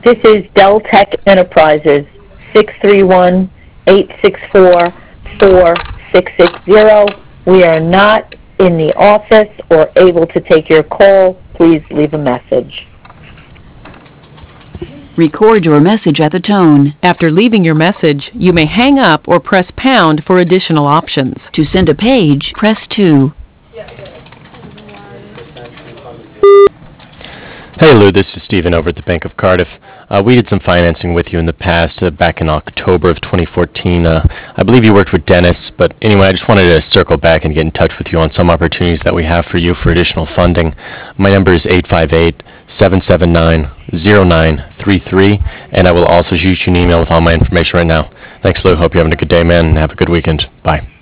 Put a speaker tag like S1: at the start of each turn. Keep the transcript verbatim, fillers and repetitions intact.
S1: This is Dell Tech Enterprises, six three one, eight six four, four six six zero. We are not in the office or able to take your call. Please leave a message.
S2: Record your message at the tone.
S3: After leaving your message, you may hang up or press pound for additional options.
S2: To send a page, press two.
S4: Hey Lou, this is Stephen over at the Bank of Cardiff. Uh, we did some financing with you in the past, uh, back in October of twenty fourteen. Uh, I believe you worked with Dennis, but anyway, I just wanted to circle back and get in touch with you on some opportunities that we have for you for additional funding. My number is eight five eight, seven seven nine, zero nine three three, and I will also shoot you an email with all my information right now. Thanks Lou, hope you're having a good day, man, and have a good weekend. Bye.